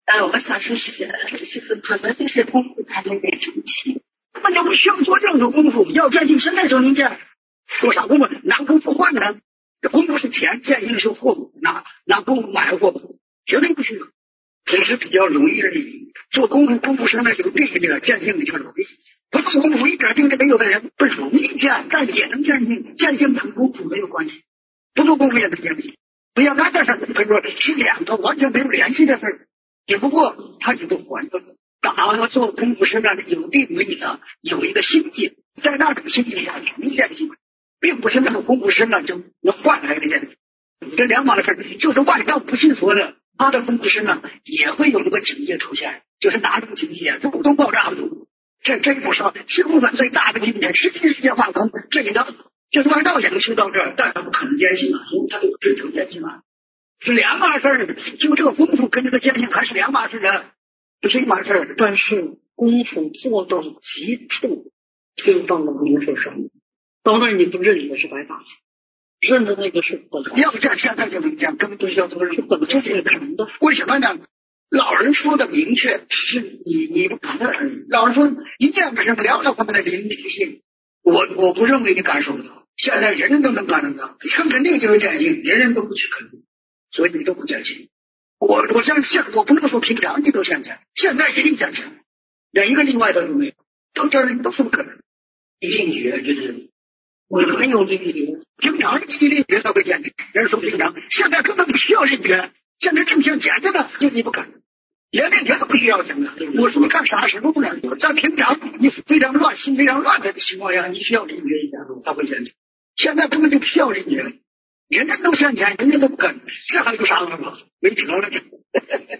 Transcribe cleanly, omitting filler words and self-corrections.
我们想说是可能就是功夫才能变成气， 根本就不需要做任何功夫。要见性身的时候，您见做啥功夫？拿功夫换呢？这功夫是钱，见性是货物，拿功夫买货物，绝对不需要。只是比较容易而已。做功夫身的有定力的，见性就容易。不做功夫一点定力没有的人不容易见，但也能见性。见性跟功夫没有关系，不做功夫也能见性。不要干的事可以说是两个完全没有联系的事，只不过它是个环境。打做功夫身上有定力的，有一个心境，在那种心境下容易见性，并不是那种功夫身上就能换来的见性。这两码的事，就是外道不信佛的，他的功夫身上也会有一个境界出现，就是哪种境界？肉都爆炸不？这不少，七部分最大的境界，实际世界化空，这一道就是外道也能修到这儿，但他不可能见性啊，因为他都追求见性啊，是两码事。就这个功夫跟这个见性还是两码事的，不是一码事。 但是功夫做到极处，就到了灵受上，到那儿你不认也是白打，认的那个是本来。 要这现在就能讲，根本不需要做任何本来是可能的。 为什么呢？老人说的明确，是你不承认而已。老人说一见不是聊到他们的灵性，我不认为你感受得到。现在人人都能感受到，很肯定就是见性，人人都不去肯定，所以你都不见性。我相信，我不能说平常你都现前，现在一定现前，连一个例外都没有，到这儿都是不可能。 一定觉就是我没有这个觉， 平常一定觉才会见性。人说平常，现在根本不需要认觉，现在正像简单的，就你不敢。连认觉都不需要什么。我说你干啥时候不能？在平常你非常乱、心非常乱的情况下，你需要认觉一下才会现前。现在根本就不需要认觉，人人都现前，人人都不敢，这还有啥办法？没辙了。